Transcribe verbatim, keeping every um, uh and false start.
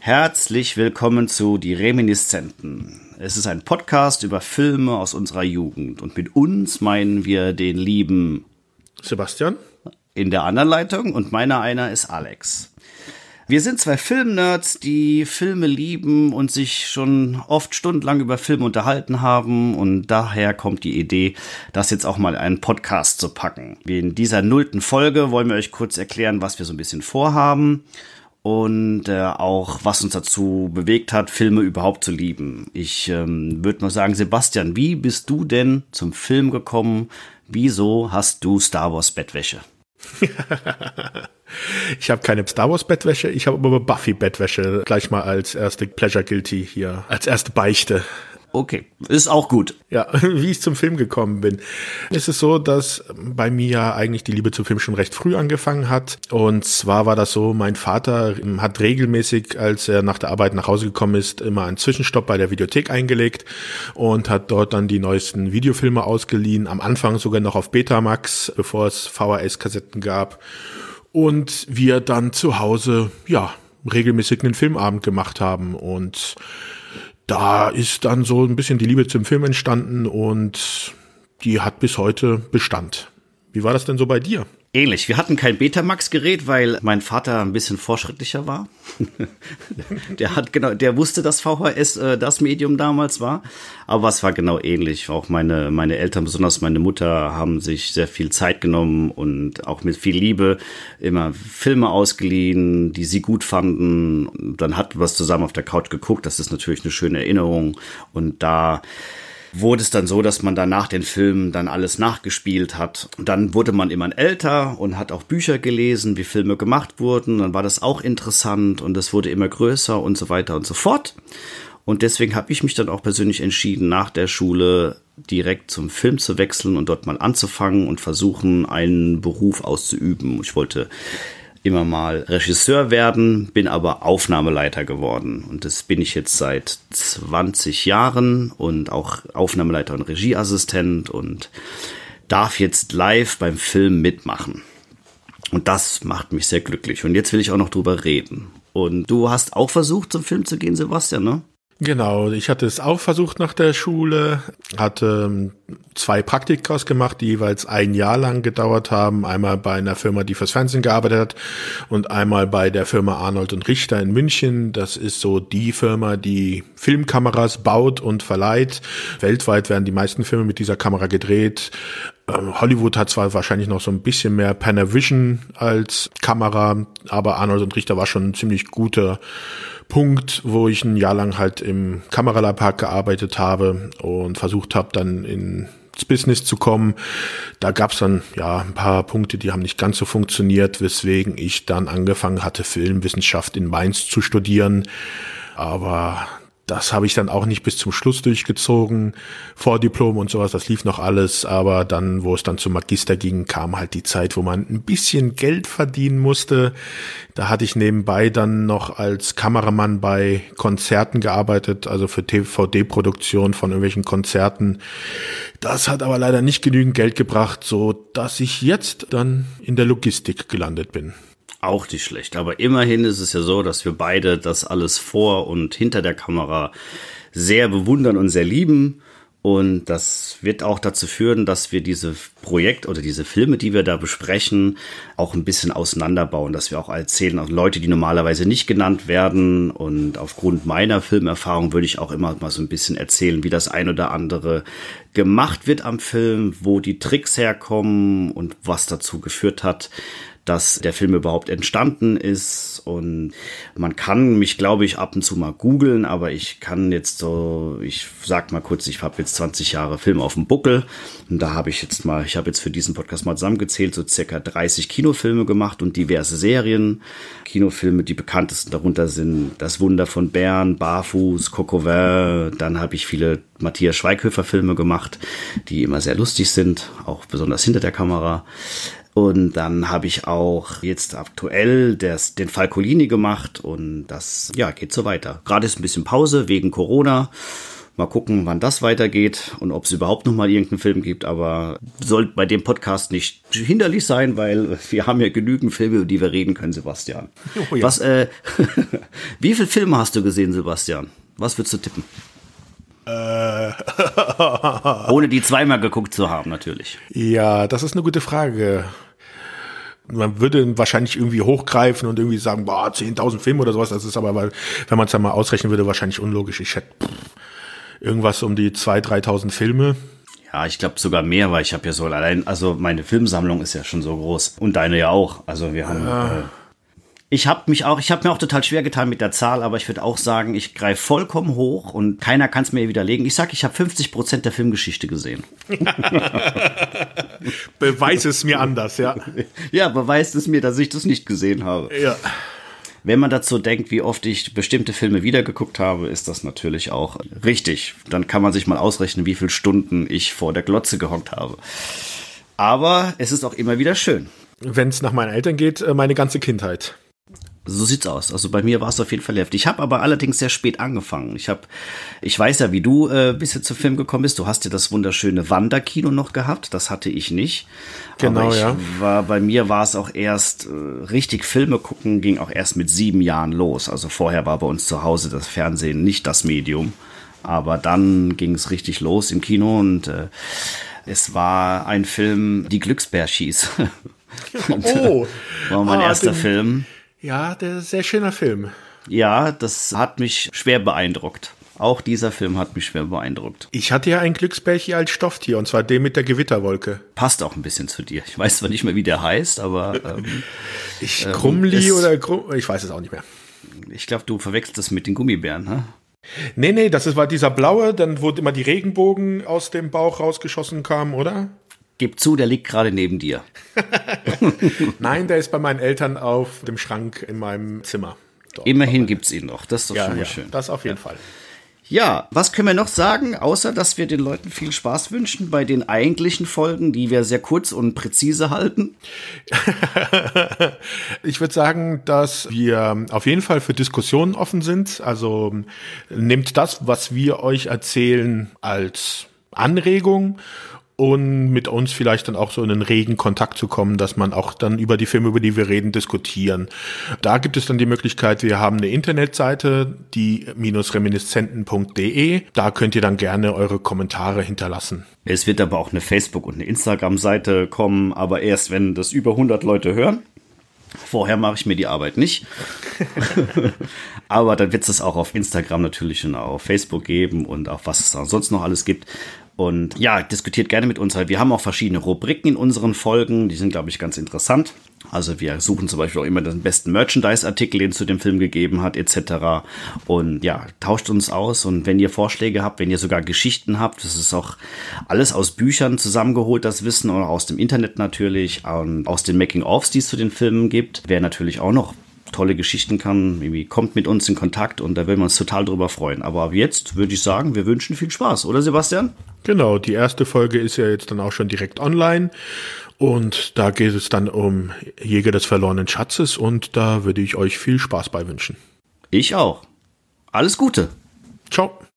Herzlich willkommen zu Die Reminiszenten. Es ist ein Podcast über Filme aus unserer Jugend. Und mit uns meinen wir den lieben Sebastian in der anderen Leitung und meiner einer ist Alex. Wir sind zwei Filmnerds, die Filme lieben und sich schon oft stundenlang über Filme unterhalten haben. Und daher kommt die Idee, das jetzt auch mal in einen Podcast zu packen. In dieser nullten Folge wollen wir euch kurz erklären, was wir so ein bisschen vorhaben. Und äh, auch, was uns dazu bewegt hat, Filme überhaupt zu lieben. Ich ähm, würde mal sagen, Sebastian, wie bist du denn zum Film gekommen? Wieso hast du Star Wars Bettwäsche? Ich habe keine Star Wars Bettwäsche, ich habe aber Buffy Bettwäsche. Gleich mal als erste Pleasure Guilty hier, als erste Beichte. Okay, ist auch gut. Ja, wie ich zum Film gekommen bin. Es ist so, dass bei mir ja eigentlich die Liebe zum Film schon recht früh angefangen hat. Und zwar war das so, mein Vater hat regelmäßig, als er nach der Arbeit nach Hause gekommen ist, immer einen Zwischenstopp bei der Videothek eingelegt und hat dort dann die neuesten Videofilme ausgeliehen. Am Anfang sogar noch auf Betamax, bevor es V H S-Kassetten gab. Und wir dann zu Hause, ja, regelmäßig einen Filmabend gemacht haben. Und da ist dann so ein bisschen die Liebe zum Film entstanden und die hat bis heute Bestand. Wie war das denn so bei dir? Ähnlich. Wir hatten kein Betamax-Gerät, weil mein Vater ein bisschen fortschrittlicher war. der hat genau, der wusste, dass V H S äh, das Medium damals war. Aber es war genau ähnlich. Auch meine, meine Eltern, besonders meine Mutter, haben sich sehr viel Zeit genommen und auch mit viel Liebe immer Filme ausgeliehen, die sie gut fanden. Dann hat was zusammen auf der Couch geguckt. Das ist natürlich eine schöne Erinnerung. Und da wurde es dann so, dass man dann nach den Filmen dann alles nachgespielt hat. Und dann wurde man immer älter und hat auch Bücher gelesen, wie Filme gemacht wurden. Dann war das auch interessant und es wurde immer größer und so weiter und so fort. Und deswegen habe ich mich dann auch persönlich entschieden, nach der Schule direkt zum Film zu wechseln und dort mal anzufangen und versuchen, einen Beruf auszuüben. Ich wollte immer mal Regisseur werden, bin aber Aufnahmeleiter geworden. Und das bin ich jetzt seit zwanzig Jahren und auch Aufnahmeleiter und Regieassistent und darf jetzt live beim Film mitmachen. Und das macht mich sehr glücklich. Und jetzt will ich auch noch drüber reden. Und du hast auch versucht, zum Film zu gehen, Sebastian, ne? Genau, ich hatte es auch versucht nach der Schule, hatte zwei Praktikas gemacht, die jeweils ein Jahr lang gedauert haben. Einmal bei einer Firma, die fürs Fernsehen gearbeitet hat und einmal bei der Firma Arnold und Richter in München. Das ist so die Firma, die Filmkameras baut und verleiht. Weltweit werden die meisten Filme mit dieser Kamera gedreht. Hollywood hat zwar wahrscheinlich noch so ein bisschen mehr Panavision als Kamera, aber Arnold und Richter war schon ein ziemlich guter Punkt, wo ich ein Jahr lang halt im Kameralapark gearbeitet habe und versucht habe, dann ins Business zu kommen. Da gab es dann ja ein paar Punkte, die haben nicht ganz so funktioniert, weswegen ich dann angefangen hatte, Filmwissenschaft in Mainz zu studieren. Aber das habe ich dann auch nicht bis zum Schluss durchgezogen, Vordiplom und sowas, das lief noch alles, aber dann, wo es dann zum Magister ging, kam halt die Zeit, wo man ein bisschen Geld verdienen musste. Da hatte ich nebenbei dann noch als Kameramann bei Konzerten gearbeitet, also für D V D-Produktion von irgendwelchen Konzerten. Das hat aber leider nicht genügend Geld gebracht, so dass ich jetzt dann in der Logistik gelandet bin. Auch nicht schlecht, aber immerhin ist es ja so, dass wir beide das alles vor und hinter der Kamera sehr bewundern und sehr lieben. Und das wird auch dazu führen, dass wir diese Projekt oder diese Filme, die wir da besprechen, auch ein bisschen auseinanderbauen, dass wir auch erzählen, auch Leute, die normalerweise nicht genannt werden. Und aufgrund meiner Filmerfahrung würde ich auch immer mal so ein bisschen erzählen, wie das ein oder andere gemacht wird am Film, wo die Tricks herkommen und was dazu geführt hat, dass der Film überhaupt entstanden ist. Und man kann mich, glaube ich, ab und zu mal googeln, aber ich kann jetzt so, ich sag mal kurz, ich habe jetzt zwanzig Jahre Film auf dem Buckel und da habe ich jetzt mal, ich habe jetzt für diesen Podcast mal zusammengezählt, so circa dreißig Kinofilme gemacht und diverse Serien. Kinofilme, die bekanntesten darunter sind Das Wunder von Bern, Barfuß, Coquevin. Dann habe ich viele Matthias Schweighöfer Filme gemacht, die immer sehr lustig sind, auch besonders hinter der Kamera. Und dann habe ich auch jetzt aktuell das, den Falcolini gemacht und das ja geht so weiter. Gerade ist ein bisschen Pause wegen Corona. Mal gucken, wann das weitergeht und ob es überhaupt noch mal irgendeinen Film gibt. Aber soll bei dem Podcast nicht hinderlich sein, weil wir haben ja genügend Filme, über die wir reden können, Sebastian. Oh ja. Was, äh, wie viele Filme hast du gesehen, Sebastian? Was würdest du tippen? Äh. Ohne die zweimal geguckt zu haben, natürlich. Ja, das ist eine gute Frage. Man würde wahrscheinlich irgendwie hochgreifen und irgendwie sagen, boah, zehntausend Filme oder sowas. Das ist aber, weil, wenn man es dann mal ausrechnen würde, wahrscheinlich unlogisch. Ich hätte pff, irgendwas um die zweitausend, dreitausend Filme. Ja, ich glaube sogar mehr, weil ich habe ja so allein, also meine Filmsammlung ist ja schon so groß. Und deine ja auch. Also wir haben... Ja. Äh, Ich habe mich auch, ich habe mir auch total schwer getan mit der Zahl, aber ich würde auch sagen, ich greife vollkommen hoch und keiner kann es mir widerlegen. Ich sage, ich habe fünfzig Prozent der Filmgeschichte gesehen. Beweis es mir anders, ja. Ja, beweist es mir, dass ich das nicht gesehen habe. Ja. Wenn man dazu denkt, wie oft ich bestimmte Filme wiedergeguckt habe, ist das natürlich auch richtig. Dann kann man sich mal ausrechnen, wie viele Stunden ich vor der Glotze gehockt habe. Aber es ist auch immer wieder schön. Wenn es nach meinen Eltern geht, meine ganze Kindheit. So sieht's aus. Also bei mir war es auf jeden Fall heftig. Ich habe aber allerdings sehr spät angefangen. Ich habe, ich weiß ja, wie du äh, bisher zum Film gekommen bist. Du hast ja das wunderschöne Wanderkino noch gehabt. Das hatte ich nicht. Genau, aber ich ja. War, bei mir war es auch erst äh, richtig Filme gucken, ging auch erst mit sieben Jahren los. Also vorher war bei uns zu Hause das Fernsehen nicht das Medium. Aber dann ging es richtig los im Kino und äh, es war ein Film, Die Glücksbärschis. Oh, war mein ah, erster den, Film. Ja, der ist ein sehr schöner Film. Ja, das hat mich schwer beeindruckt. Auch dieser Film hat mich schwer beeindruckt. Ich hatte ja ein Glücksbärchen als Stofftier, und zwar den mit der Gewitterwolke. Passt auch ein bisschen zu dir. Ich weiß zwar nicht mehr, wie der heißt, aber... Ähm, ich Krummli ähm, oder Grum, ich weiß es auch nicht mehr. Ich glaube, du verwechselst das mit den Gummibären, ne? Nee, nee, das war dieser blaue, dann wo immer die Regenbogen aus dem Bauch rausgeschossen kamen, oder? Gib zu, der liegt gerade neben dir. Nein, der ist bei meinen Eltern auf dem Schrank in meinem Zimmer. Dort. Immerhin gibt's ihn noch. Das ist doch ja, schon mal ja, schön. Das auf jeden ja. Fall. Ja, was können wir noch sagen, außer dass wir den Leuten viel Spaß wünschen bei den eigentlichen Folgen, die wir sehr kurz und präzise halten? Ich würde sagen, dass wir auf jeden Fall für Diskussionen offen sind. Also nehmt das, was wir euch erzählen, als Anregung und mit uns vielleicht dann auch so in einen regen Kontakt zu kommen, dass man auch dann über die Filme, über die wir reden, diskutieren. Da gibt es dann die Möglichkeit, wir haben eine Internetseite, die reminiscenten punkt de. Da könnt ihr dann gerne eure Kommentare hinterlassen. Es wird aber auch eine Facebook- und eine Instagram-Seite kommen, aber erst, wenn das über hundert Leute hören. Vorher mache ich mir die Arbeit nicht. Aber dann wird es auch auf Instagram natürlich und auf Facebook geben und auch was es sonst noch alles gibt. Und ja, diskutiert gerne mit uns, weil wir haben auch verschiedene Rubriken in unseren Folgen. Die sind, glaube ich, ganz interessant. Also wir suchen zum Beispiel auch immer den besten Merchandise-Artikel, den es zu dem Film gegeben hat, et cetera. Und ja, tauscht uns aus. Und wenn ihr Vorschläge habt, wenn ihr sogar Geschichten habt, das ist auch alles aus Büchern zusammengeholt, das Wissen, oder aus dem Internet natürlich, und aus den Making-ofs, die es zu den Filmen gibt, wer natürlich auch noch tolle Geschichten kann, irgendwie kommt mit uns in Kontakt und da würden wir uns total drüber freuen. Aber ab jetzt würde ich sagen, wir wünschen viel Spaß, oder Sebastian? Genau, die erste Folge ist ja jetzt dann auch schon direkt online und da geht es dann um Jäger des verlorenen Schatzes und da würde ich euch viel Spaß bei wünschen. Ich auch. Alles Gute. Ciao.